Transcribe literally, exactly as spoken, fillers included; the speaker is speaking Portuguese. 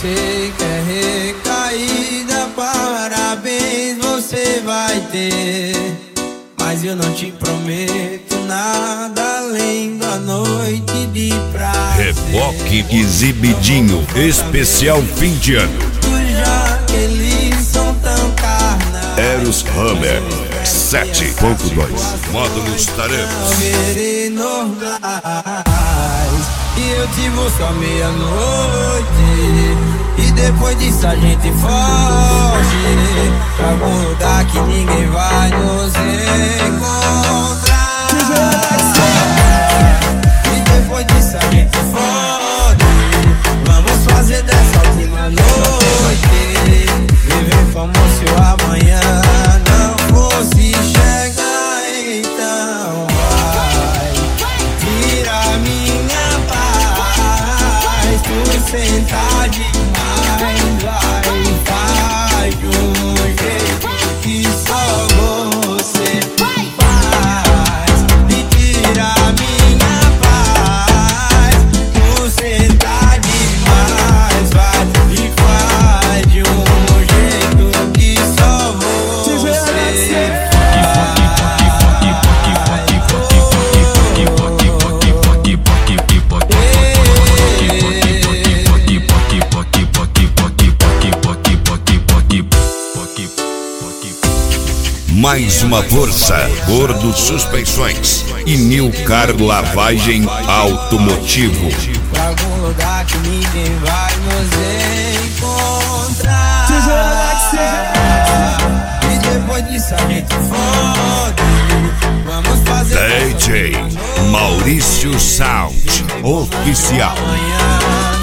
sei que é recaída, parabéns você vai ter. Mas eu não te prometo nada além da noite de prazer. Reboque Exibidinho, especial fim de ano. Já que eles são tão carnais. Eros Hammer sete ponto dois. Módulos Tarefas. E eu te busco à meia-noite, e depois disso a gente foge pra algum lugar que ninguém vai nos encontrar. E depois disso a gente foge, vamos fazer dessa última noite viver como se o amanhã não fosse chegar. Então vai, tira minha paz, tu sentar demais, vai, faz de um jeito que só você faz. Me tira minha paz, tu sentar demais, vai, e faz de um jeito que só você faz. Mais uma força, Gordo Suspensões e Nilcar Lavagem Automotivo. Pra algum lugar que ninguém vai nos encontrar. E depois disso a gente fode, vamos fazer D J Maurício Sound Oficial. amanhã.